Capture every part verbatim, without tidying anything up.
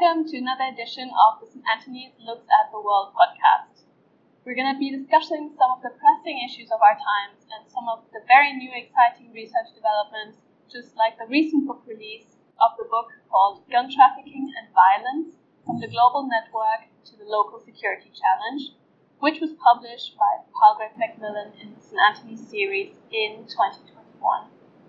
Welcome to another edition of the Saint Anthony's Looks at the World podcast. We're going to be discussing some of the pressing issues of our times and some of the very new exciting research developments, just like the recent book release of the book called Gun Trafficking and Violence, From the Global Network to the Local Security Challenge, which was published by Palgrave Macmillan in the Saint Anthony's series in twenty twenty-one.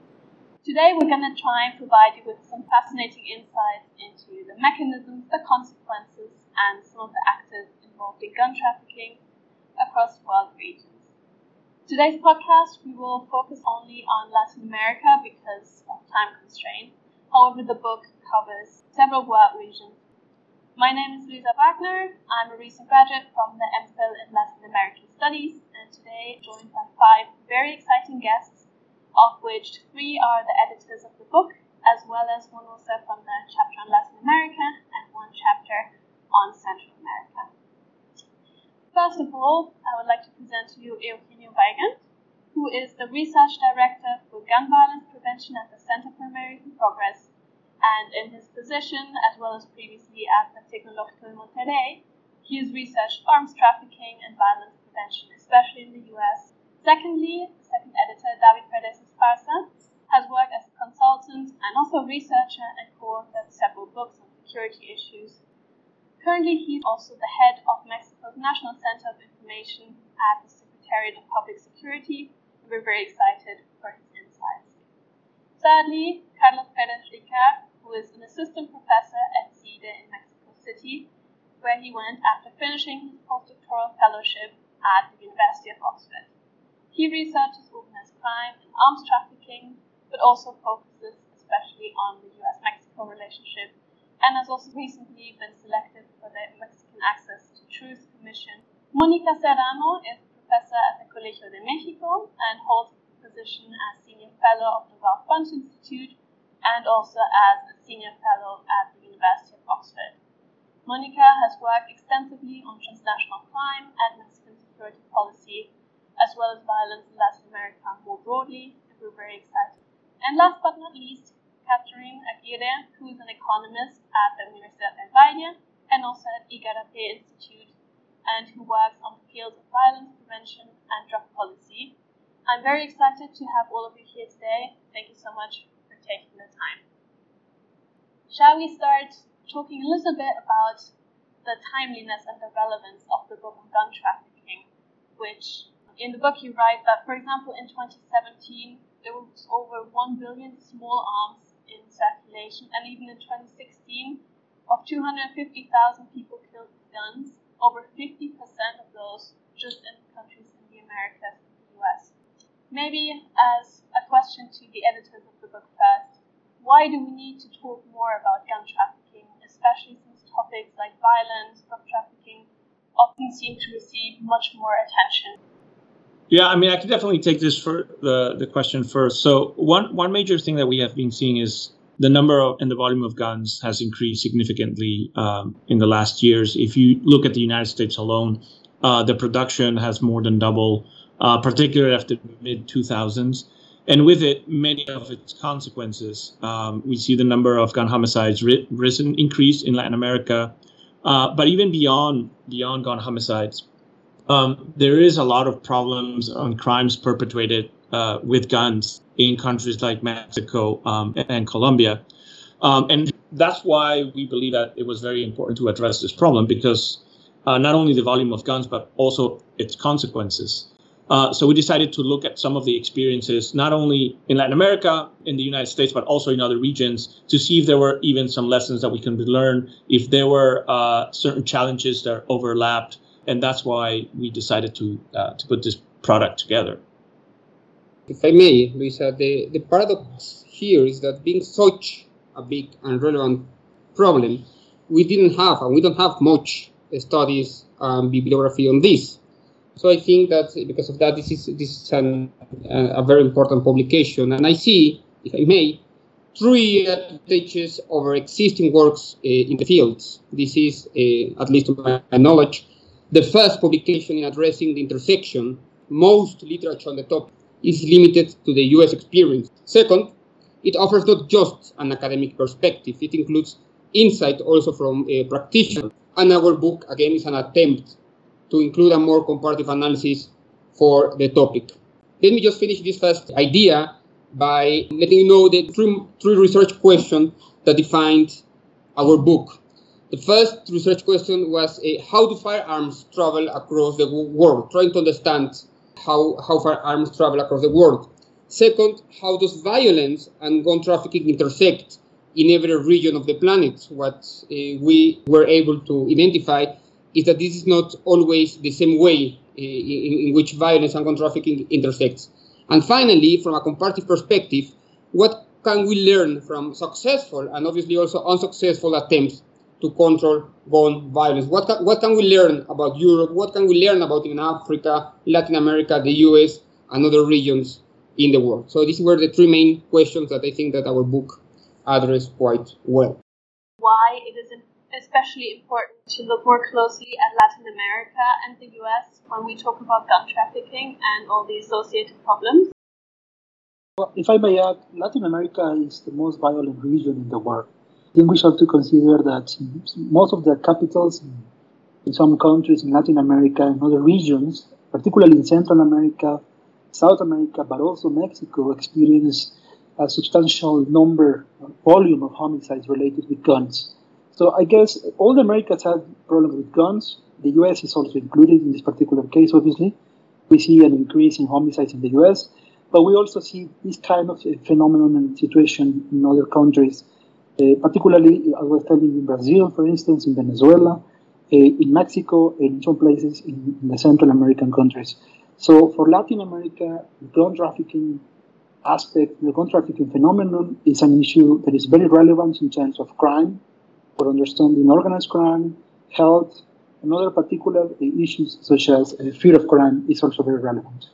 Today we're going to try and provide you with some fascinating insights into the mechanisms, the consequences, and some of the actors involved in gun trafficking across world regions. Today's podcast we will focus only on Latin America because of time constraint. However, the book covers several world regions. My name is Luisa Wagner. I'm a recent graduate from the MPhil in Latin American Studies, and today I'm joined by five very exciting guests, of which three are the editors of the book, as well as one also from the chapter on Latin America and one chapter on Central America. First of all, I would like to present to you Eugenio Weigand, who is the Research Director for Gun Violence Prevention at the Center for American Progress, and in his position, as well as previously at the Tecnológico de Monterrey, he has researched arms trafficking and violence prevention, especially in the U S. Secondly, the second editor, David Perez-Esparza, has worked as a consultant and also researcher and co-authored several books on security issues. Currently, he's also the head of Mexico's National Center of Information at the Secretariat of Public Security, and we're very excited for his insights. Thirdly, Carlos Perez-Ricard, who is an assistant professor at C I D E in Mexico City, where he went after finishing his postdoctoral fellowship at the University of Oxford. He researches organized crime and arms trafficking, but also focuses especially on the U S Mexico relationship, and has also recently been selected for the Mexican Access to Truth Commission. Mónica Serrano is a professor at the Colegio de México and holds a position as Senior Fellow of the Ralph Bunche Institute and also as a Senior Fellow at the University of Oxford. Mónica has worked extensively on transnational crime and Mexican security policy, as well as violence in Latin America more broadly, and we're very excited. And last but not least, Catherine Aguirre, who is an economist at the Universidad del Valle and also at Igarapé Institute, and who works on the fields of violence prevention and drug policy. I'm very excited to have all of you here today. Thank you so much for taking the time. Shall we start talking a little bit about the timeliness and the relevance of the book on gun trafficking, which in the book you write that, for example, in twenty seventeen, there was over one billion small arms in circulation, and even in twenty sixteen, of two hundred fifty thousand people killed with guns, over fifty percent of those just in countries in the Americas and the U S. Maybe as a question to the editors of the book first, why do we need to talk more about gun trafficking, especially since topics like violence, drug trafficking often seem to receive much more attention? Yeah, I mean, I can definitely take this for the, the question first. So one, one major thing that we have been seeing is the number of and the volume of guns has increased significantly um, in the last years. If you look at the United States alone, uh, the production has more than doubled, uh, particularly after the mid two thousands. And with it, many of its consequences. Um, we see the number of gun homicides ri- risen, increased in Latin America, uh, but even beyond beyond gun homicides. Um, there is a lot of problems on crimes perpetrated uh, with guns in countries like Mexico um, and Colombia. Um, and that's why we believe that it was very important to address this problem, because uh, not only the volume of guns, but also its consequences. Uh, so we decided to look at some of the experiences, not only in Latin America, in the United States, but also in other regions, to see if there were even some lessons that we can learn, if there were uh, certain challenges that overlapped. And that's why we decided to uh, to put this product together. If I may, Luisa, the, the paradox here is that being such a big and relevant problem, we didn't have, and we don't have much studies and bibliography on this. So I think that because of that, this is this is an, a very important publication. And I see, if I may, three advantages over existing works uh, in the fields. This is, uh, at least to my knowledge, the first publication in addressing the intersection. Most literature on the topic is limited to the U S experience. Second, it offers not just an academic perspective, it includes insight also from uh, practitioners. And our book, again, is an attempt to include a more comparative analysis for the topic. Let me just finish this first idea by letting you know the three, three research questions that defined our book. The first research question was, uh, how do firearms travel across the world? Trying to understand how, how firearms travel across the world. Second, how does violence and gun trafficking intersect in every region of the planet? What uh, we were able to identify is that this is not always the same way uh, in, in which violence and gun trafficking intersects. And finally, from a comparative perspective, what can we learn from successful and obviously also unsuccessful attempts to control gun violence? What can, what can we learn about Europe? What can we learn about in Africa, Latin America, the U S, and other regions in the world? So these were the three main questions that I think that our book addressed quite well. Why it is especially important to look more closely at Latin America and the U S when we talk about gun trafficking and all the associated problems? Well, if I may add, Latin America is the most violent region in the world. I think we have to consider that most of the capitals in some countries in Latin America and other regions, particularly in Central America, South America, but also Mexico, experience a substantial number, volume of homicides related with guns. So I guess all the Americas have problems with guns. The U S is also included in this particular case, obviously. We see an increase in homicides in the U S, but we also see this kind of phenomenon and situation in other countries, uh, particularly, I was telling you, in Brazil, for instance, in Venezuela, uh, in Mexico, and in some places in, in the Central American countries. So for Latin America, the gun trafficking aspect, the gun trafficking phenomenon is an issue that is very relevant in terms of crime, for understanding organized crime, health, and other particular issues such as uh, fear of crime is also very relevant.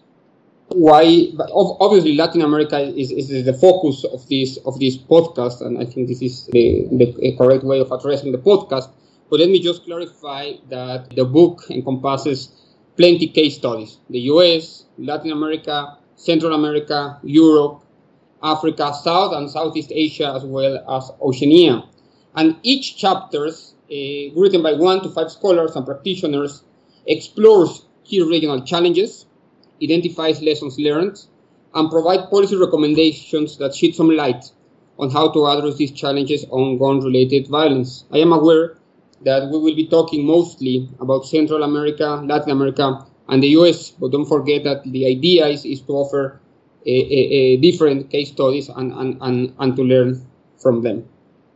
Why? But obviously, Latin America is, is the focus of this of this podcast, and I think this is the, the correct way of addressing the podcast. But let me just clarify that the book encompasses plenty case studies: the U S, Latin America, Central America, Europe, Africa, South and Southeast Asia, as well as Oceania. And each chapter, uh, written by one to five scholars and practitioners, explores key regional challenges, identifies lessons learned, and provide policy recommendations that shed some light on how to address these challenges on gun-related violence. I am aware that we will be talking mostly about Central America, Latin America, and the U S, but don't forget that the idea is, is to offer a, a, a different case studies and, and, and, and to learn from them.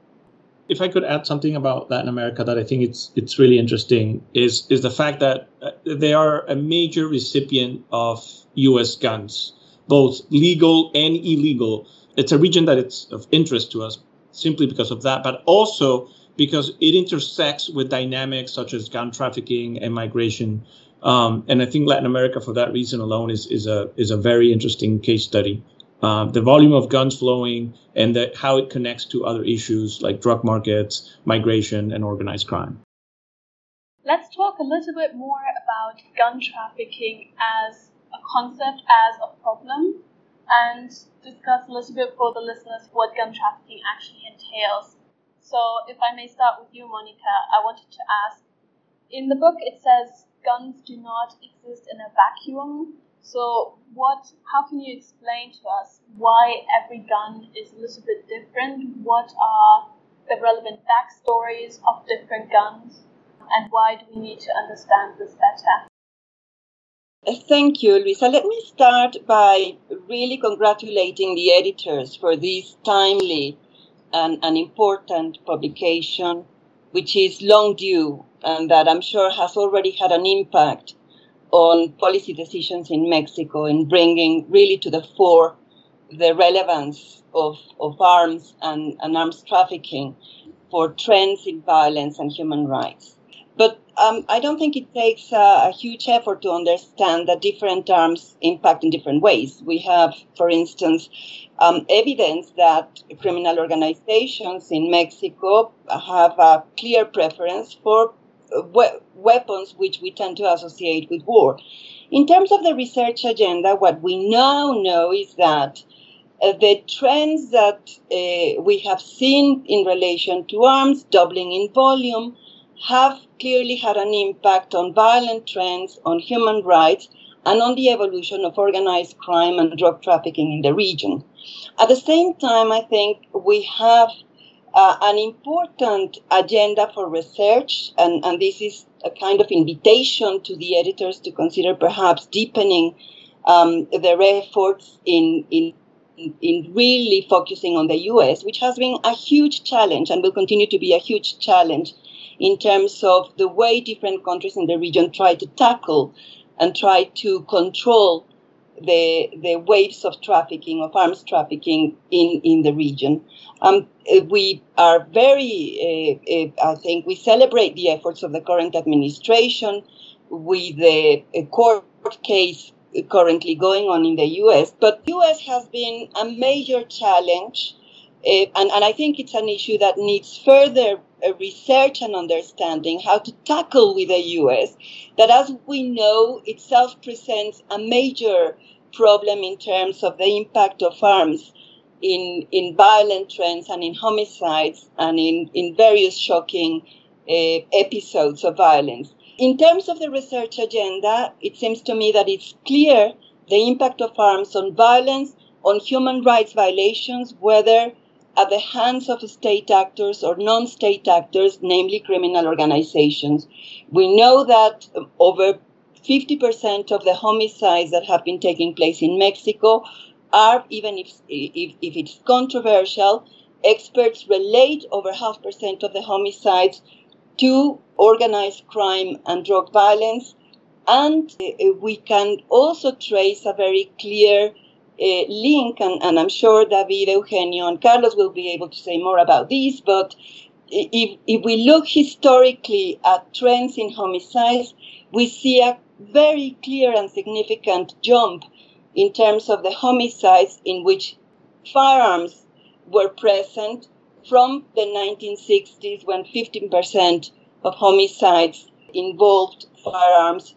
If I could add something about Latin America that I think it's it's really interesting is is the fact that they are a major recipient of U S guns, both legal and illegal. It's a region that it's of interest to us simply because of that, but also because it intersects with dynamics such as gun trafficking and migration. Um, and I think Latin America, for that reason alone, is is a is a very interesting case study. Uh, the volume of guns flowing and the, how it connects to other issues like drug markets, migration, and organized crime. Let's talk a little bit more about gun trafficking as a concept, as a problem, and discuss a little bit for the listeners what gun trafficking actually entails. So if I may start with you, Monica, I wanted to ask, in the book it says guns do not exist in a vacuum. So what? How can you explain to us why every gun is a little bit different? What are the relevant backstories of different guns? And why do we need to understand this better? Thank you, Luisa. Let me start by really congratulating the editors for this timely and, and important publication, which is long due and that I'm sure has already had an impact on policy decisions in Mexico in bringing really to the fore the relevance of, of arms and, and arms trafficking for trends in violence and human rights. But um, I don't think it takes a, a huge effort to understand that different arms impact in different ways. We have, for instance, um, evidence that criminal organizations in Mexico have a clear preference for we- weapons which we tend to associate with war. In terms of the research agenda, what we now know is that uh, the trends that uh, we have seen in relation to arms, doubling in volume, have clearly had an impact on violent trends, on human rights, and on the evolution of organized crime and drug trafficking in the region. At the same time, I think we have uh, an important agenda for research, and, and this is a kind of invitation to the editors to consider perhaps deepening um, their efforts in, in, in really focusing on the U S, which has been a huge challenge and will continue to be a huge challenge in terms of the way different countries in the region try to tackle and try to control the the waves of trafficking, of arms trafficking in, in the region. Um, we are very, uh, uh, I think, we celebrate the efforts of the current administration with the uh, court case currently going on in the U S. But the U S has been a major challenge, uh, and, and I think it's an issue that needs further uh, research and understanding how to tackle with the U S, that as we know itself presents a major problem in terms of the impact of arms in, in violent trends and in homicides and in, in various shocking uh, episodes of violence. In terms of the research agenda, it seems to me that it's clear the impact of arms on violence, on human rights violations, whether at the hands of state actors or non-state actors, namely criminal organizations. We know that over fifty percent of the homicides that have been taking place in Mexico are, even if, if, if it's controversial, experts relate over half percent of the homicides to organized crime and drug violence. And uh, we can also trace a very clear uh, link, and, and I'm sure David, Eugenio, and Carlos will be able to say more about this, but if, if we look historically at trends in homicides, we see a very clear and significant jump in terms of the homicides in which firearms were present from the nineteen sixties, when fifteen percent of homicides involved firearms.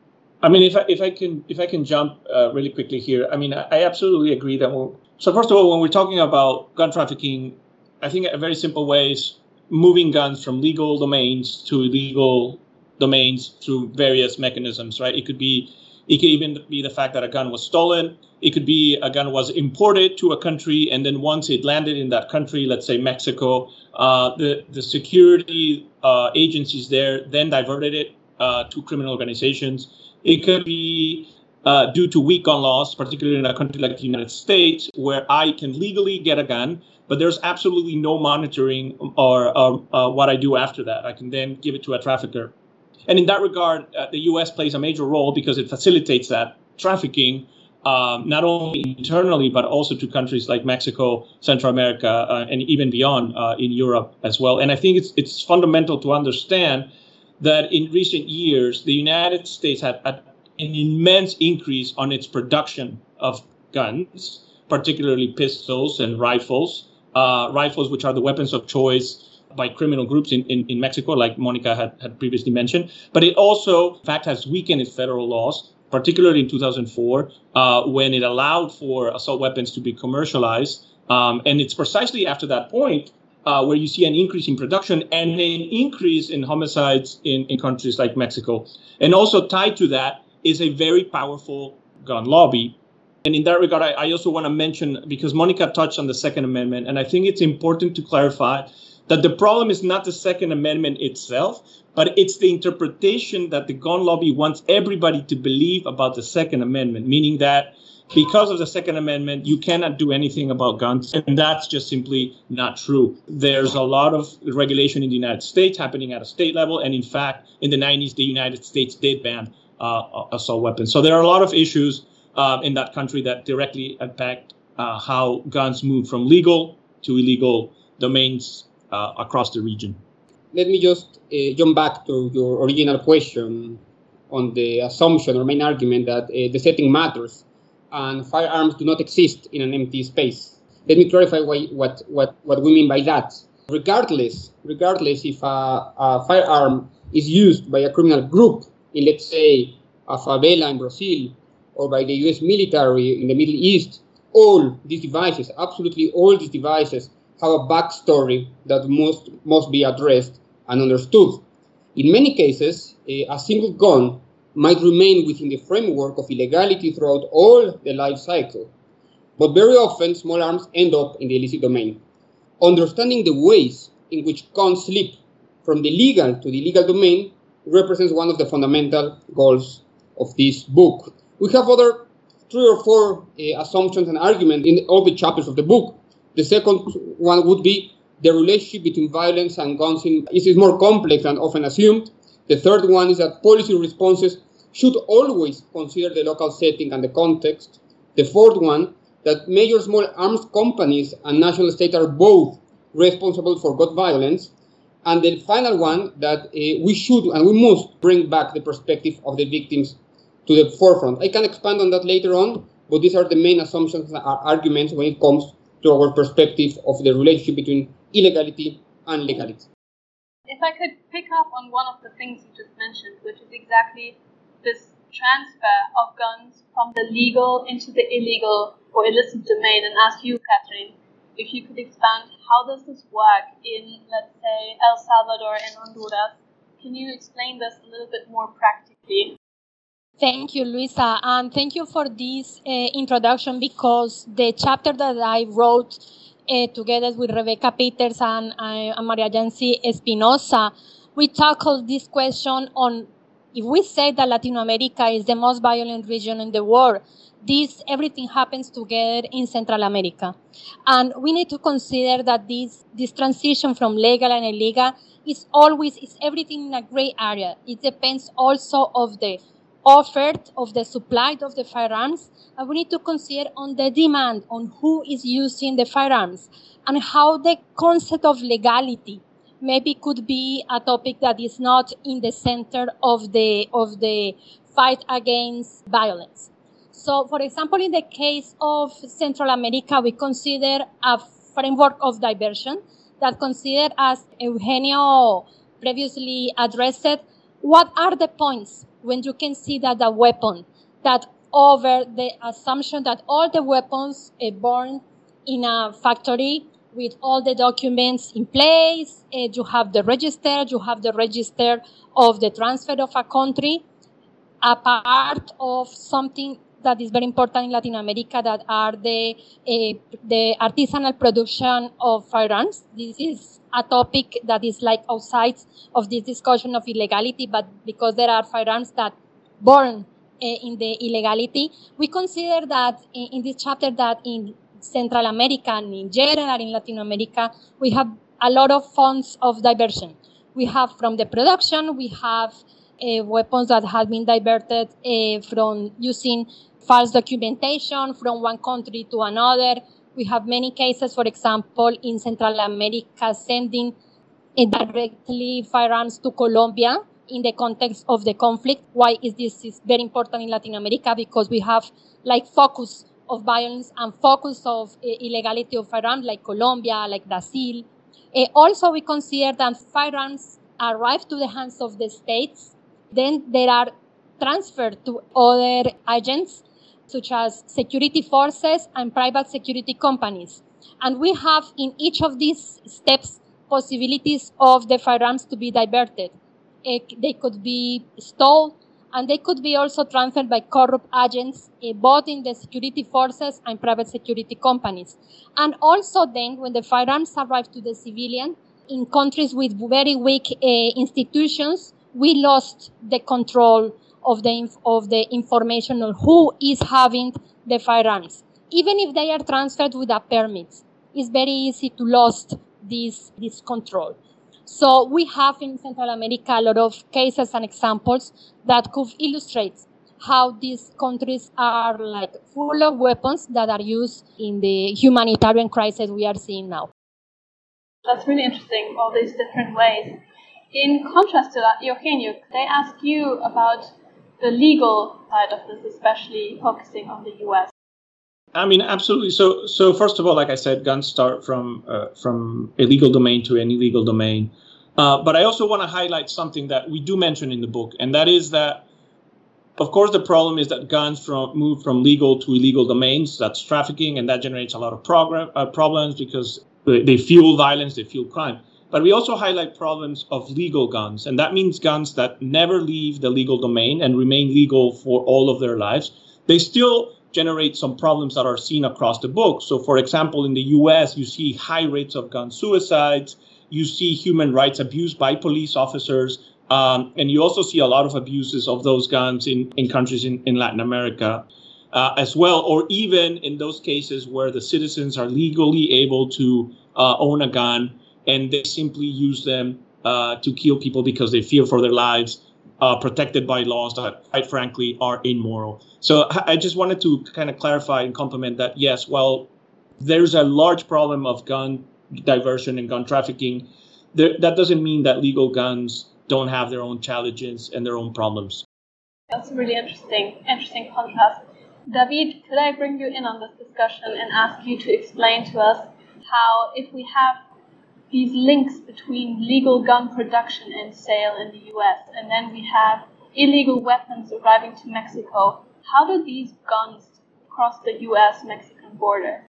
I mean, if I, if I can if I can jump uh, really quickly here, I mean, I, I absolutely agree that we're, so first of all, when we're talking about gun trafficking, I think a very simple way is moving guns from legal domains to illegal domains through various mechanisms, right? It could be, it could even be the fact that a gun was stolen. It could be a gun was imported to a country, and then once it landed in that country, let's say Mexico, uh, the the security uh, agencies there then diverted it uh, to criminal organizations. It could be uh, due to weak gun laws, particularly in a country like the United States, where I can legally get a gun, but there's absolutely no monitoring or uh, uh, what I do after that. I can then give it to a trafficker. And in that regard, uh, the U S plays a major role because it facilitates that trafficking, um, not only internally, but also to countries like Mexico, Central America, uh, and even beyond uh, in Europe as well. And I think it's it's fundamental to understand that in recent years, the United States had, had an immense increase on its production of guns, particularly pistols and rifles, uh, rifles which are the weapons of choice by criminal groups in, in, in Mexico, like Monica had, had previously mentioned. But it also, in fact, has weakened its federal laws, particularly in two thousand four, uh, when it allowed for assault weapons to be commercialized. Um, and it's precisely after that point uh, where you see an increase in production and an increase in homicides in, in countries like Mexico. And also tied to that is a very powerful gun lobby. And in that regard, I, I also want to mention, because Monica touched on the Second Amendment, and I think it's important to clarify that the problem is not the Second Amendment itself, but it's the interpretation that the gun lobby wants everybody to believe about the Second Amendment, meaning that because of the Second Amendment, you cannot do anything about guns. And that's just simply not true. There's a lot of regulation in the United States happening at a state level. And in fact, in the nineties, the United States did ban uh, assault weapons. So there are a lot of issues uh, in that country that directly impact uh, how guns move from legal to illegal domains Uh, across the region. Let me just uh, jump back to your original question on the assumption or main argument that uh, the setting matters and firearms do not exist in an empty space. Let me clarify why, what, what, what we mean by that. Regardless, regardless if a, a firearm is used by a criminal group in, let's say, a favela in Brazil, or by the U S military in the Middle East, all these devices, absolutely all these devices, have a backstory that must, must be addressed and understood. In many cases, a single gun might remain within the framework of illegality throughout all the life cycle. But very often, small arms end up in the illicit domain. Understanding the ways in which guns slip from the legal to the illegal domain represents one of the fundamental goals of this book. We have other three or four uh, assumptions and arguments in all the chapters of the book. The second one would be the relationship between violence and guns in, is more complex than often assumed. The third one is that policy responses should always consider the local setting and the context. The fourth one, that major small arms companies and national states are both responsible for gun violence. And the final one, that uh, we should and we must bring back the perspective of the victims to the forefront. I can expand on that later on, but these are the main assumptions and arguments when it comes to our perspective of the relationship between illegality and legality. If I could pick up on one of the things you just mentioned, which is exactly this transfer of guns from the legal into the illegal or illicit domain, and ask you, Catherine, if you could expand, how does this work in, let's say, El Salvador and Honduras? Can you explain this a little bit more practically? Thank you, Luisa, and thank you for this uh, introduction, because the chapter that I wrote uh, together with Rebecca Peters and, uh, and Maria Yancy Espinosa, we tackled this question on, if we say that Latin America is the most violent region in the world, this, everything happens together in Central America. And we need to consider that this, this transition from legal and illegal is always, is everything in a gray area. It depends also of the offer of the supply of the firearms, and we need to consider on the demand, on who is using the firearms, and how the concept of legality maybe could be a topic that is not in the center of the of the fight against violence. So, for example, in the case of Central America, we consider a framework of diversion that consider, as Eugenio previously addressed, what are the points when you can see that the weapon, that over the assumption that all the weapons are born in a factory with all the documents in place, uh, you have the register, you have the register of the transfer of a country, a part of something that is very important in Latin America, that are the uh, the artisanal production of firearms. This is a topic that is like outside of this discussion of illegality, but because there are firearms that born uh, in the illegality, we consider that in, in this chapter that in Central America and in general in Latin America, we have a lot of forms of diversion. We have from the production, we have uh, weapons that have been diverted uh, from using false documentation from one country to another. We have many cases, for example, in Central America, sending uh, directly firearms to Colombia in the context of the conflict. Why is this is very important in Latin America? Because we have like focus of violence and focus of uh, illegality of firearms like Colombia, like Brazil. Uh, also, we consider that firearms arrive to the hands of the states. Then they are transferred to other agents, such as security forces and private security companies. And we have in each of these steps possibilities of the firearms to be diverted. Uh, they could be stolen, and they could be also transferred by corrupt agents, uh, both in the security forces and private security companies. And also then, when the firearms arrive to the civilian, in countries with very weak uh, institutions, we lost the control of the inf- of the information on who is having the firearms. Even if they are transferred with a permit, it's very easy to lose this, this control. So we have in Central America a lot of cases and examples that could illustrate how these countries are like full of weapons that are used in the humanitarian crisis we are seeing now. That's really interesting, all these different ways. In contrast to that, Eugenio, they ask you about the legal side of this, especially focusing on the U S. I mean, absolutely. So, so first of all, like I said, guns start from uh, from a legal domain to an illegal domain. Uh, but I also want to highlight something that we do mention in the book, and that is that Of course, the problem is that guns from, move from legal to illegal domains. That's trafficking, and that generates a lot of progr- uh, problems because they, they fuel violence, they fuel crime. But we also highlight problems of legal guns, and that means guns that never leave the legal domain and remain legal for all of their lives. They still generate some problems that are seen across the book. So, for example, in the U S, you see high rates of gun suicides, you see human rights abuse by police officers, Um, and you also see a lot of abuses of those guns in, in countries in, in Latin America uh, as well, or even in those cases where the citizens are legally able to uh, own a gun and they simply use them uh, to kill people because they fear for their lives, uh, protected by laws that, quite frankly, are immoral. So I just wanted to kind of clarify and complement that, yes, while there's a large problem of gun diversion and gun trafficking, there, that doesn't mean that legal guns don't have their own challenges and their own problems. That's a really interesting, interesting contrast. David, could I bring you in on this discussion and ask you to explain to us how, if we have these links between legal gun production and sale in the U S, and then we have illegal weapons arriving to Mexico, how do these guns cross the U S Mexican border?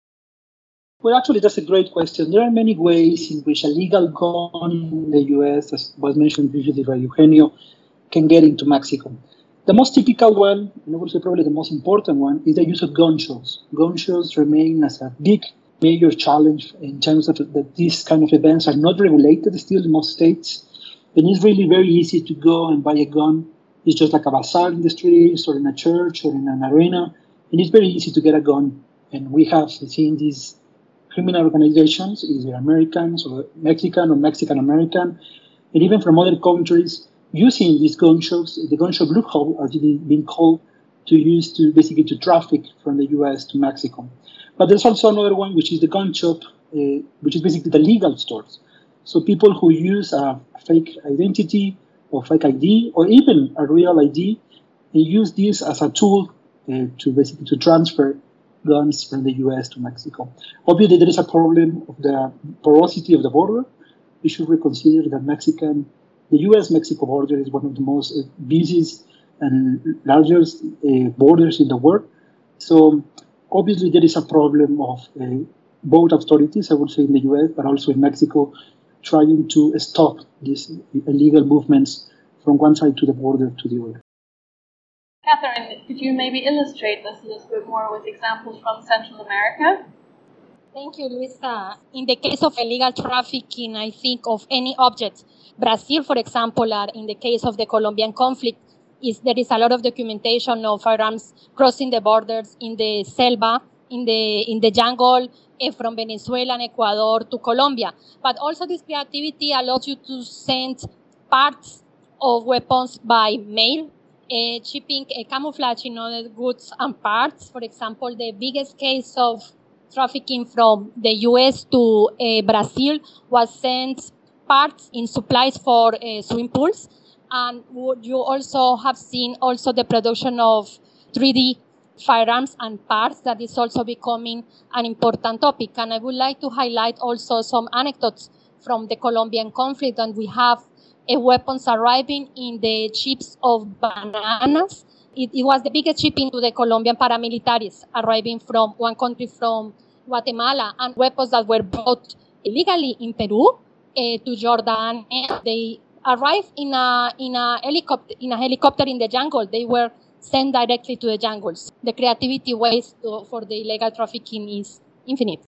Well, actually, that's a great question. There are many ways in which a legal gun in the U S, as was mentioned previously by Eugenio, can get into Mexico. The most typical one, and I would say probably the most important one, is the use of gun shows. Gun shows remain as a big, major challenge in terms of that these kind of events are not regulated still in most states. And it's really very easy to go and buy a gun. It's just like a bazaar in the streets or in a church or in an arena. And it's very easy to get a gun. And we have seen these criminal organizations, either Americans or Mexican or Mexican-American, and even from other countries, using these gun shows, the gun shop loophole, as it is being called, to use to basically to traffic from the U S to Mexico. But there's also another one, which is the gun shop, uh, which is basically the legal stores. So people who use a fake identity or fake I D or even a real I D, they use this as a tool uh, to basically to transfer guns from the U S to Mexico. Obviously, there is a problem of the porosity of the border. We should reconsider that Mexican, the U S Mexico border is one of the most uh, busiest and largest uh, borders in the world. So obviously, there is a problem of uh, both authorities, I would say, in the U S, but also in Mexico, trying to stop these illegal movements from one side to the border to the other. Catherine, could you maybe illustrate this a little bit more with examples from Central America? Thank you, Luisa. In the case of illegal trafficking, I think of any object. Brazil, for example, or in the case of the Colombian conflict, is there is a lot of documentation of firearms crossing the borders in the selva, in the in the jungle, eh, from Venezuela and Ecuador to Colombia. But also this creativity allows you to send parts of weapons by mail, Uh, shipping uh, camouflaging other goods and parts. For example, the biggest case of trafficking from the U S to uh, Brazil was sent parts in supplies for uh, swimming pools. And you also have seen also the production of three D firearms and parts that is also becoming an important topic. And I would like to highlight also some anecdotes from the Colombian conflict, and we have Uh, weapons arriving in the ships of bananas. It, it was the biggest shipping to the Colombian paramilitaries arriving from one country from Guatemala, and weapons that were brought illegally in Peru uh, to Jordan. And they arrived in a in a helicopter in a helicopter in the jungle. They were sent directly to the jungles. The creativity ways to, for the illegal trafficking is infinite.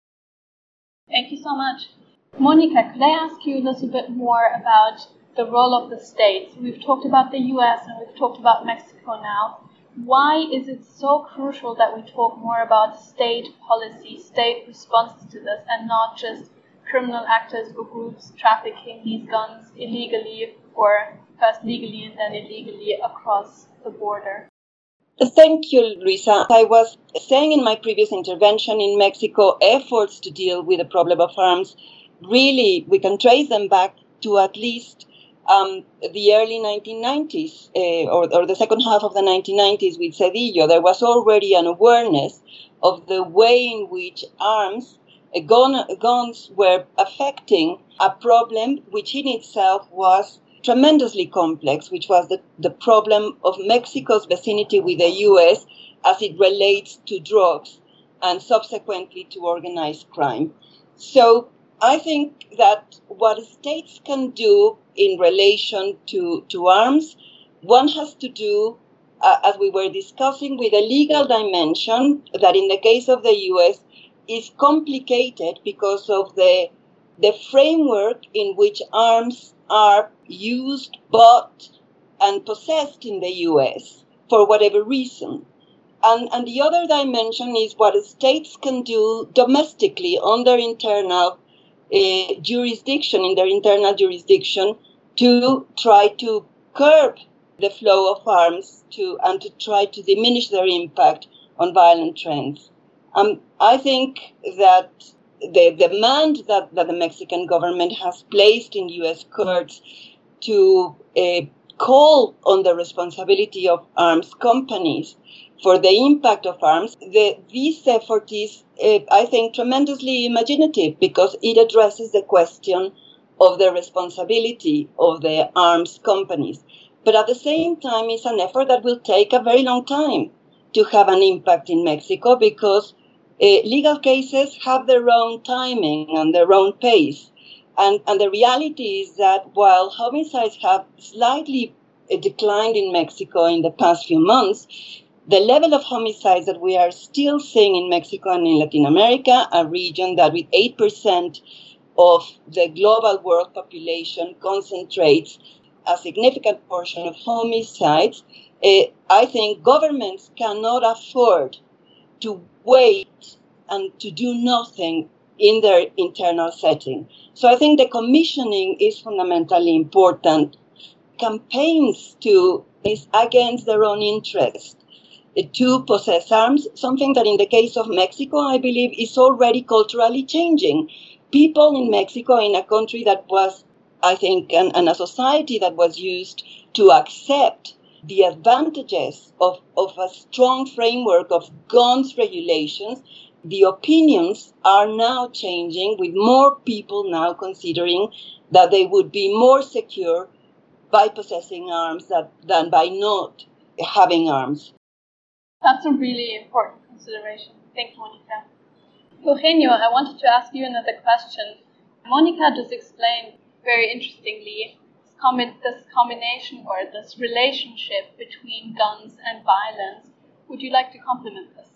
Thank you so much. Monica, could I ask you a little bit more about the role of the states? We've talked about the U S and we've talked about Mexico now. Why is it so crucial that we talk more about state policy, state responses to this, and not just criminal actors or groups trafficking these guns illegally, or first legally and then illegally across the border? Thank you, Luisa. I was saying in my previous intervention, in Mexico, efforts to deal with the problem of arms, really, we can trace them back to at least Um, the early nineteen nineties, uh, or, or the second half of the nineteen nineties with Cedillo. There was already an awareness of the way in which arms, uh, gun, guns were affecting a problem which in itself was tremendously complex, which was the, the problem of Mexico's vicinity with the U S as it relates to drugs and subsequently to organized crime. So I think that what states can do in relation to, to arms, one has to do, uh, as we were discussing, with a legal dimension that in the case of the U S is complicated because of the, the framework in which arms are used, bought, and possessed in the U S for whatever reason. And, and the other dimension is what states can do domestically on their internal uh, jurisdiction, in their internal jurisdiction, to try to curb the flow of arms to and to try to diminish their impact on violent trends. Um, I think that the demand that, that the Mexican government has placed in U S courts to uh, call on the responsibility of arms companies for the impact of arms, the, this effort is, uh, I think, tremendously imaginative because it addresses the question of the responsibility of the arms companies. But at the same time, it's an effort that will take a very long time to have an impact in Mexico because uh, legal cases have their own timing and their own pace. And, and the reality is that while homicides have slightly uh, declined in Mexico in the past few months, the level of homicides that we are still seeing in Mexico and in Latin America, a region that with eight percent of the global world population concentrates a significant portion of homicides, uh, I think governments cannot afford to wait and to do nothing in their internal setting. So I think the commissioning is fundamentally important. Campaigns to is against their own interest to possess arms, something that in the case of Mexico, I believe, is already culturally changing. People in Mexico, in a country that was, I think, and, and a society that was used to accept the advantages of, of a strong framework of guns regulations, the opinions are now changing, with more people now considering that they would be more secure by possessing arms that, than by not having arms. That's a really important consideration. Thank you, Monica. Eugenio, I wanted to ask you another question. Monica just explained very interestingly this, com- this combination or this relationship between guns and violence. Would you like to complement this?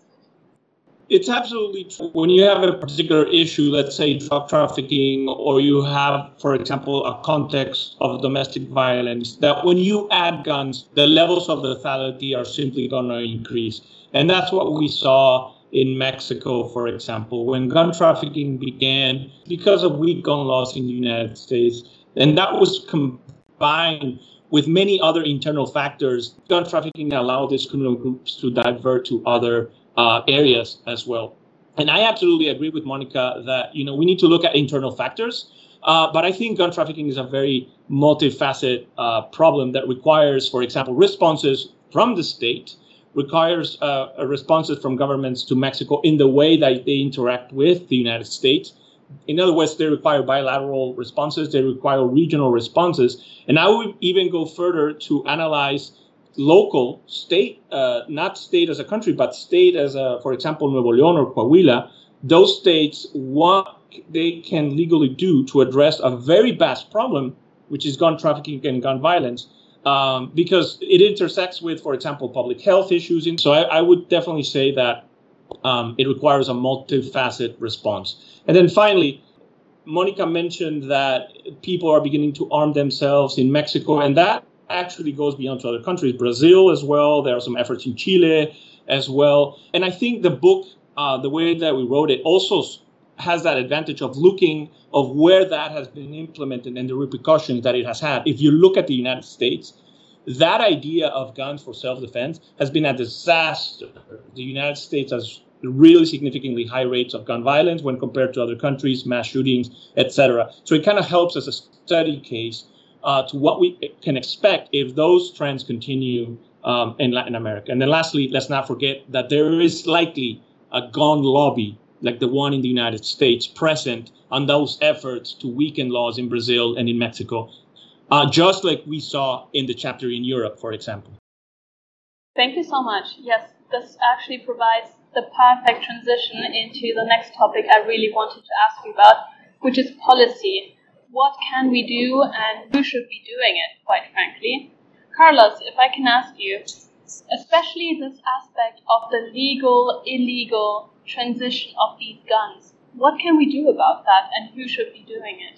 It's absolutely true. When you have a particular issue, let's say drug trafficking, or you have, for example, a context of domestic violence, that when you add guns, the levels of lethality are simply going to increase. And that's what we saw in Mexico, for example, when gun trafficking began because of weak gun laws in the United States. And that was combined with many other internal factors. Gun trafficking allowed these criminal groups to divert to other Uh, areas as well. And I absolutely agree with Monica that, you know, we need to look at internal factors. Uh, but I think gun trafficking is a very multifaceted uh, problem that requires, for example, responses from the state, requires uh, responses from governments to Mexico in the way that they interact with the United States. In other words, they require bilateral responses, they require regional responses. And I would even go further to analyze local, state, uh, not state as a country, but state as a, for example, Nuevo León or Coahuila, those states, what they can legally do to address a very vast problem, which is gun trafficking and gun violence, um, because it intersects with, for example, public health issues. And so I, I would definitely say that um, it requires a multifaceted response. And then finally, Monica mentioned that people are beginning to arm themselves in Mexico, and that actually goes beyond to other countries, Brazil as well. There are some efforts in Chile as well. And I think the book, uh, the way that we wrote it, also has that advantage of looking of where that has been implemented and the repercussions that it has had. If you look at the United States, that idea of guns for self-defense has been a disaster. The United States has really significantly high rates of gun violence when compared to other countries, mass shootings, et cetera. So it kind of helps as a study case Uh, to what we can expect if those trends continue um, in Latin America. And then lastly, let's not forget that there is likely a gun lobby like the one in the United States present on those efforts to weaken laws in Brazil and in Mexico. uh, just like we saw in the chapter in Europe, for example. Thank you so much. Yes, this actually provides the perfect transition into the next topic I really wanted to ask you about, which is policy. What can we do and who should be doing it, quite frankly? Carlos, if I can ask you, especially this aspect of the legal, illegal transition of these guns, what can we do about that and who should be doing it?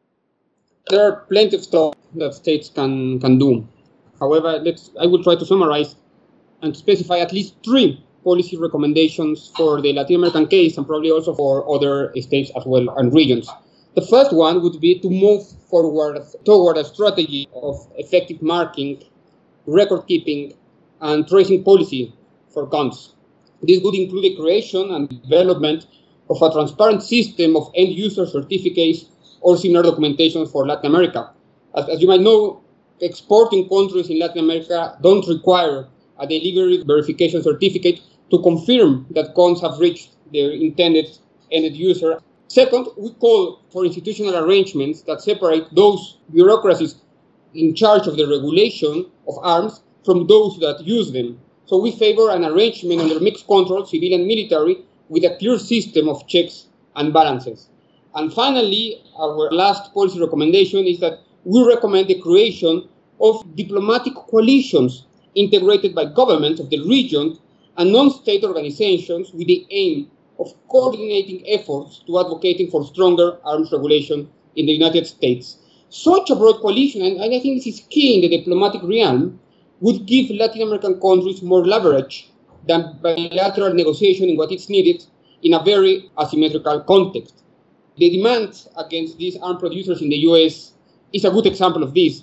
There are plenty of stuff that states can, can do. However, let's, I will try to summarize and specify at least three policy recommendations for the Latin American case and probably also for other states as well and regions. The first one would be to move forward toward a strategy of effective marking, record keeping, and tracing policy for guns. This would include the creation and development of a transparent system of end-user certificates or similar documentation for Latin America. As, as you might know, exporting countries in Latin America don't require a delivery verification certificate to confirm that guns have reached their intended end user. Second, we call for institutional arrangements that separate those bureaucracies in charge of the regulation of arms from those that use them. So we favor an arrangement under mixed control, civil and military, with a clear system of checks and balances. And finally, our last policy recommendation is that we recommend the creation of diplomatic coalitions integrated by governments of the region and non-state organizations with the aim of coordinating efforts to advocating for stronger arms regulation in the United States. Such a broad coalition, and I think this is key in the diplomatic realm, would give Latin American countries more leverage than bilateral negotiation in what is needed in a very asymmetrical context. The demand against these arms producers in the U S is a good example of this.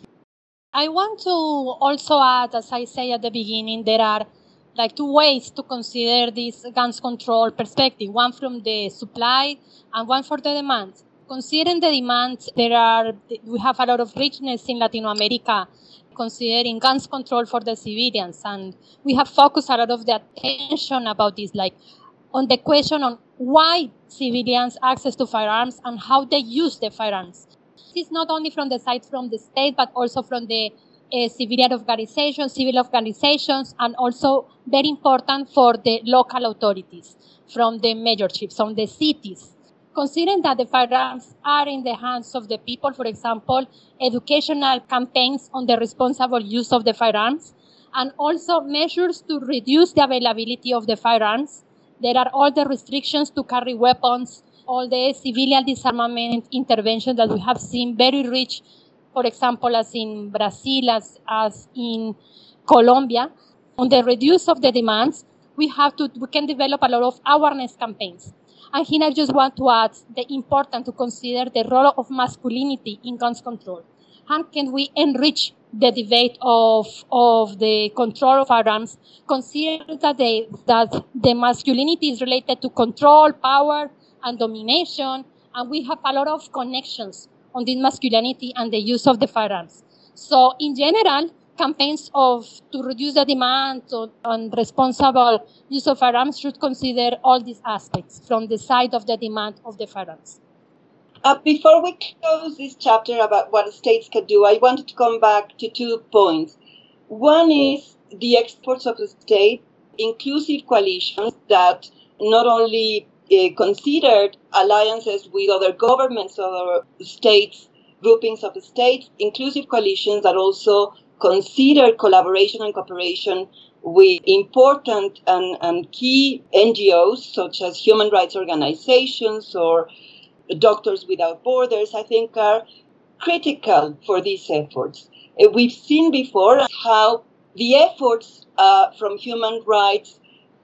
I want to also add, as I say at the beginning, there are like two ways to consider this guns control perspective, one from the supply and one for the demand. Considering the demand, there are, we have a lot of richness in Latin America considering guns control for the civilians, and we have focused a lot of the attention about this, like on the question on why civilians access to firearms and how they use the firearms. This is not only from the side from the state, but also from the uh, civilian organizations, civil organizations, and also very important for the local authorities, from the mayorships, from the cities. Considering that the firearms are in the hands of the people, for example, educational campaigns on the responsible use of the firearms, and also measures to reduce the availability of the firearms. There are all the restrictions to carry weapons, all the civilian disarmament intervention that we have seen very rich, for example, as in Brazil, as, as in Colombia. On the reduce of the demands, we have to, we can develop a lot of awareness campaigns. And here I just want to add the important to consider the role of masculinity in guns control. How can we enrich the debate of, of the control of firearms? Consider that, they, that the masculinity is related to control, power, and domination, and we have a lot of connections on this masculinity and the use of the firearms. So in general, campaigns of to reduce the demand on responsible use of firearms should consider all these aspects from the side of the demand of the firearms. Uh, before we close this chapter about what states can do, I wanted to come back to two points. One is the exports of the state, inclusive coalitions that not only uh, considered alliances with other governments, other states, groupings of the states, inclusive coalitions that also consider collaboration and cooperation with important and, and key N G Os, such as human rights organizations or Doctors Without Borders, I think are critical for these efforts. Uh, we've seen before how the efforts uh, from human rights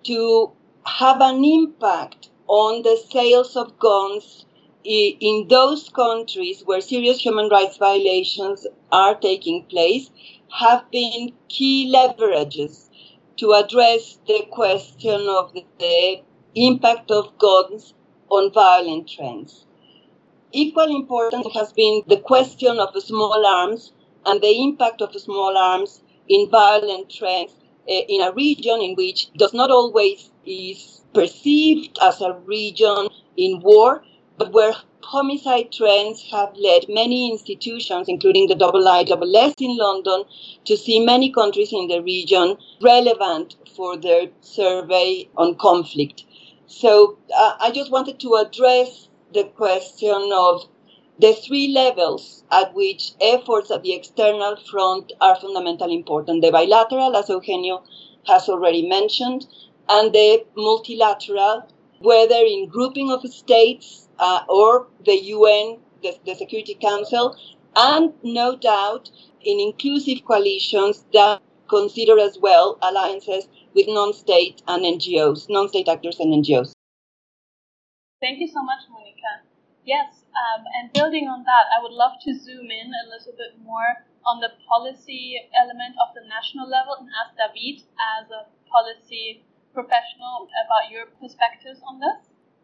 to have an impact on the sales of guns i- in those countries where serious human rights violations are taking place have been key leverages to address the question of the, the impact of guns on violent trends. Equally important has been the question of small arms and the impact of small arms in violent trends uh, in a region in which does not always is perceived as a region in war, but where homicide trends have led many institutions, including the I I S S in London, to see many countries in the region relevant for their survey on conflict. So uh, I just wanted to address the question of the three levels at which efforts at the external front are fundamentally important. The bilateral, as Eugenio has already mentioned, and the multilateral, whether in grouping of states uh, or the U N, the, the Security Council, and no doubt in inclusive coalitions that consider as well alliances with non-state and N G Os, non-state actors and N G Os. Thank you so much, Monica. Yes, um, and building on that, I would love to zoom in a little bit more on the policy element of the national level and ask David, as a policy professional, about your perspectives on this.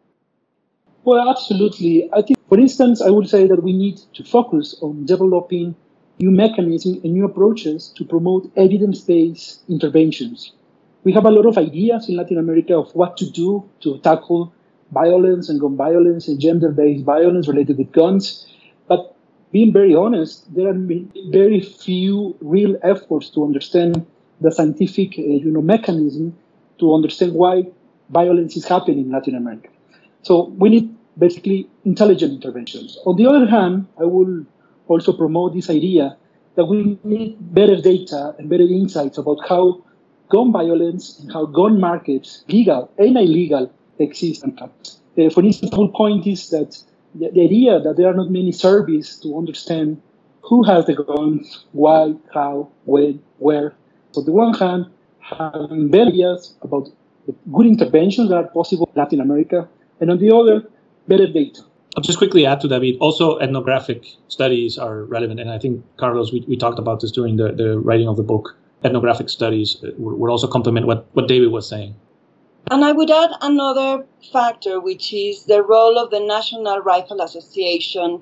Well, absolutely. I think, for instance, I would say that we need to focus on developing new mechanisms and new approaches to promote evidence-based interventions. We have a lot of ideas in Latin America of what to do to tackle violence and gun violence and gender-based violence related with guns. But being very honest, there are very few real efforts to understand the scientific uh, you know, mechanism to understand why violence is happening in Latin America. So we need basically intelligent interventions. On the other hand, I will also promote this idea that we need better data and better insights about how gun violence and how gun markets, legal and illegal, exist. Uh, for instance, the whole point is that the, the idea that there are not many surveys to understand who has the guns, why, how, when, where. So on the one hand, having better ideas about the good interventions that are possible in Latin America, and on the other, better data. I'll just quickly add to David, also ethnographic studies are relevant. And I think, Carlos, we, we talked about this during the, the writing of the book. Ethnographic studies would also complement what, what David was saying. And I would add another factor, which is the role of the National Rifle Association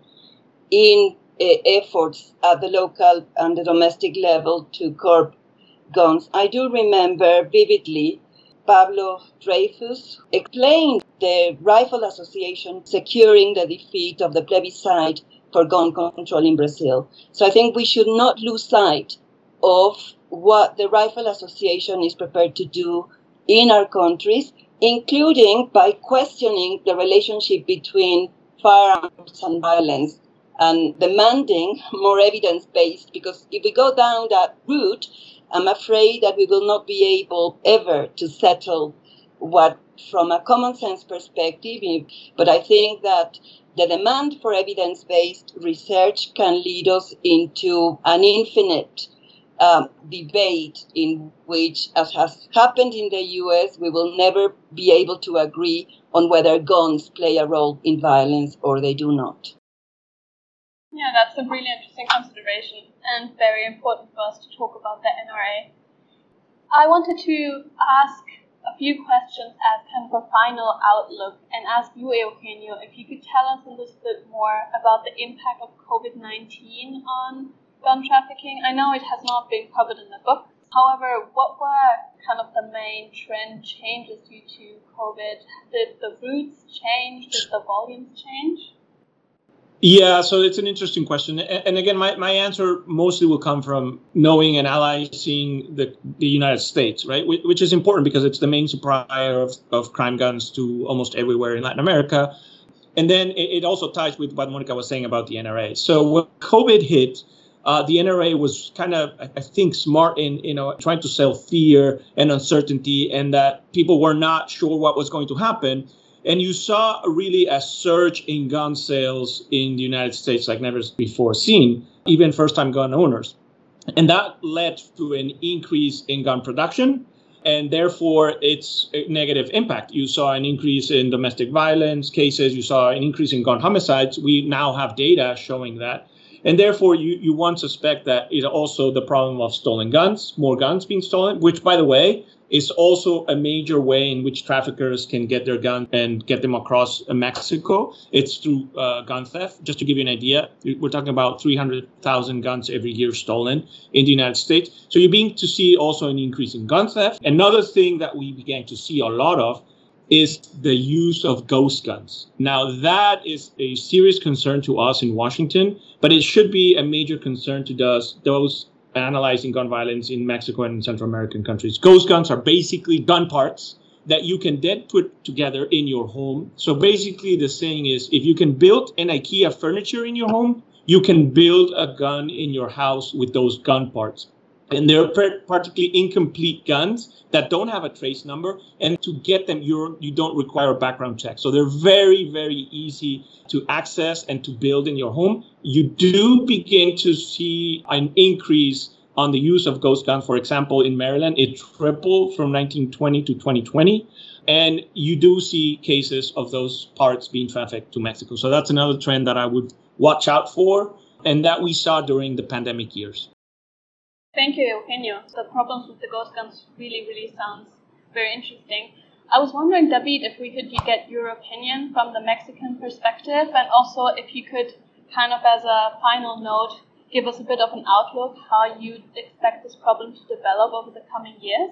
in uh, efforts at the local and the domestic level to curb guns. I do remember vividly Pablo Dreyfus explained the Rifle Association securing the defeat of the plebiscite for gun control in Brazil. So I think we should not lose sight of what the Rifle Association is prepared to do in our countries, including by questioning the relationship between firearms and violence and demanding more evidence-based, because if we go down that route, I'm afraid that we will not be able ever to settle what, from a common sense perspective, but I think that the demand for evidence-based research can lead us into an infinite Um, debate in which, as has happened in the U S, we will never be able to agree on whether guns play a role in violence or they do not. Yeah, that's a really interesting consideration and very important for us to talk about the N R A. I wanted to ask a few questions as kind of a final outlook and ask you, Eugenio, if you could tell us a little bit more about the impact of COVID nineteen on gun trafficking. I know it has not been covered in the book. However, what were kind of the main trend changes due to COVID? Did the routes change? Did the volumes change? Yeah, so it's an interesting question. And again, my, my answer mostly will come from knowing and allying the, the United States, right? Which is important because it's the main supplier of, of crime guns to almost everywhere in Latin America. And then it, it also ties with what Monica was saying about the N R A. So when COVID hit, Uh, the N R A was kind of, I think, smart in, you know, trying to sell fear and uncertainty, and that people were not sure what was going to happen. And you saw really a surge in gun sales in the United States like never before seen, even first-time gun owners. And that led to an increase in gun production, and therefore its negative impact. You saw an increase in domestic violence cases. You saw an increase in gun homicides. We now have data showing that. And therefore, you, you want to suspect that is also the problem of stolen guns, more guns being stolen, which, by the way, is also a major way in which traffickers can get their guns and get them across Mexico. It's through uh, gun theft. Just to give you an idea, we're talking about three hundred thousand guns every year stolen in the United States. So you're beginning to see also an increase in gun theft. Another thing that we began to see a lot of is the use of ghost guns. Now, that is a serious concern to us in Washington, but it should be a major concern to those, those analyzing gun violence in Mexico and in Central American countries. Ghost guns are basically gun parts that you can then put together in your home. So basically the saying is, if you can build an IKEA furniture in your home, you can build a gun in your house with those gun parts. And they're particularly incomplete guns that don't have a trace number. And to get them, you're, you don't require a background check. So they're very, very easy to access and to build in your home. You do begin to see an increase on the use of ghost guns. For example, in Maryland, it tripled from nineteen twenty to twenty twenty. And you do see cases of those parts being trafficked to Mexico. So that's another trend that I would watch out for and that we saw during the pandemic years. Thank you, Eugenio. The problems with the ghost guns really, really sounds very interesting. I was wondering, David, if we could get your opinion from the Mexican perspective, and also if you could kind of as a final note, give us a bit of an outlook how you expect this problem to develop over the coming years.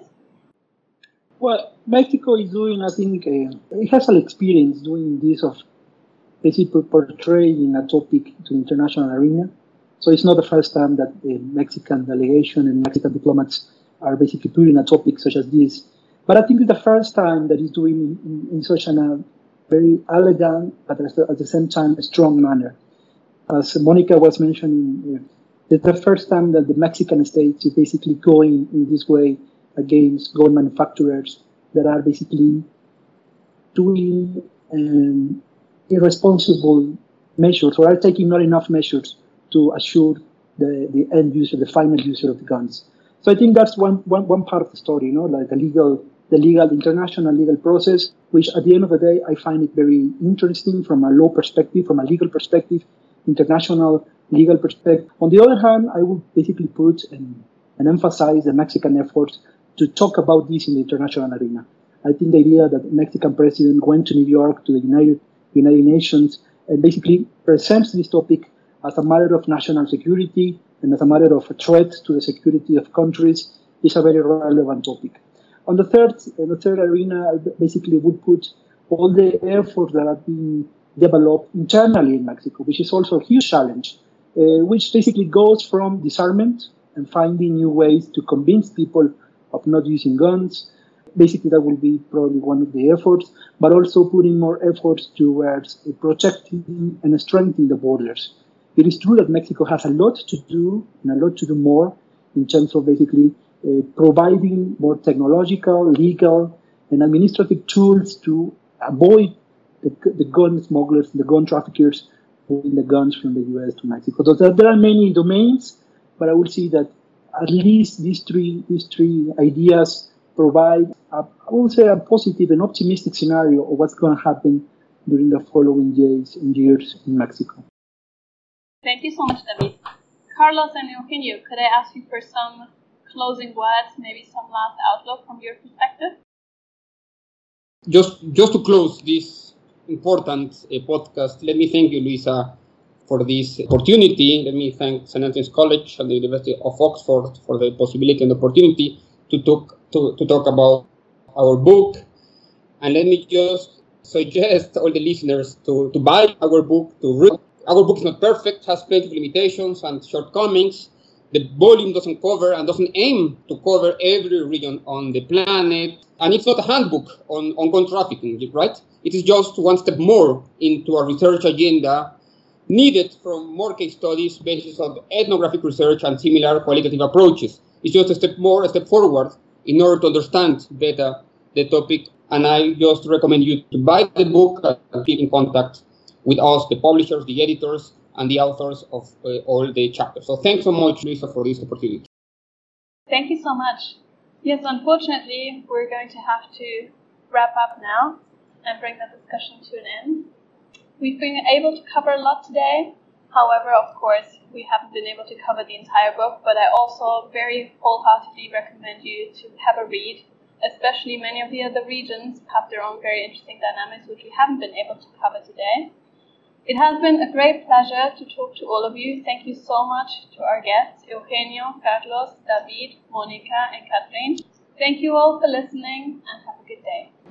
Well, Mexico is doing, I think, uh, it has an experience doing this of basically portraying a topic to the international arena. So it's not the first time that the Mexican delegation and Mexican diplomats are basically putting a topic such as this. But I think it's the first time that it's doing in, in such a uh, very elegant, but at the, at the same time, a strong manner. As Monica was mentioning, uh, it's the first time that the Mexican state is basically going in this way against gun manufacturers that are basically doing um, irresponsible measures or are taking not enough measures to assure the, the end user, the final user of the guns. So I think that's one, one, one part of the story, you know, like the legal, the legal, international legal process, which at the end of the day, I find it very interesting from a law perspective, from a legal perspective, international legal perspective. On the other hand, I would basically put and, and emphasize the Mexican efforts to talk about this in the international arena. I think the idea that the Mexican president went to New York, to the United, United Nations, and basically presents this topic as a matter of national security and as a matter of a threat to the security of countries is a very relevant topic. On the third, on the third arena, I basically would put all the efforts that are being developed internally in Mexico, which is also a huge challenge, uh, which basically goes from disarmament and finding new ways to convince people of not using guns. Basically, that will be probably one of the efforts, but also putting more efforts towards protecting and strengthening the borders. It is true that Mexico has a lot to do and a lot to do more in terms of basically uh, providing more technological, legal, and administrative tools to avoid the, the gun smugglers, the gun traffickers moving the guns from the U S to Mexico. So there are many domains, but I would say that at least these three these three ideas provide, a, I would say, a positive and optimistic scenario of what's going to happen during the following days and years in Mexico. Thank you so much, David. Carlos and Eugenio, could I ask you for some closing words, maybe some last outlook from your perspective? Just, just to close this important uh, podcast, let me thank you, Luisa, for this opportunity. Let me thank Saint Antony's College and the University of Oxford for the possibility and opportunity to talk to, to talk about our book. And let me just suggest all the listeners to, to buy our book, to read. Our book is not perfect, has plenty of limitations and shortcomings. The volume doesn't cover and doesn't aim to cover every region on the planet. And it's not a handbook on, on gun trafficking, right? It is just one step more into a research agenda needed from more case studies based on ethnographic research and similar qualitative approaches. It's just a step more, a step forward in order to understand better the topic. And I just recommend you to buy the book and keep in contact with us, the publishers, the editors, and the authors of uh, all the chapters. So thanks so much, Luisa, for this opportunity. Thank you so much. Yes, unfortunately, we're going to have to wrap up now and bring the discussion to an end. We've been able to cover a lot today. However, of course, we haven't been able to cover the entire book, but I also very wholeheartedly recommend you to have a read. Especially many of the other regions have their own very interesting dynamics, which we haven't been able to cover today. It has been a great pleasure to talk to all of you. Thank you so much to our guests, Eugenio, Carlos, David, Monica, and Catherine. Thank you all for listening, and have a good day.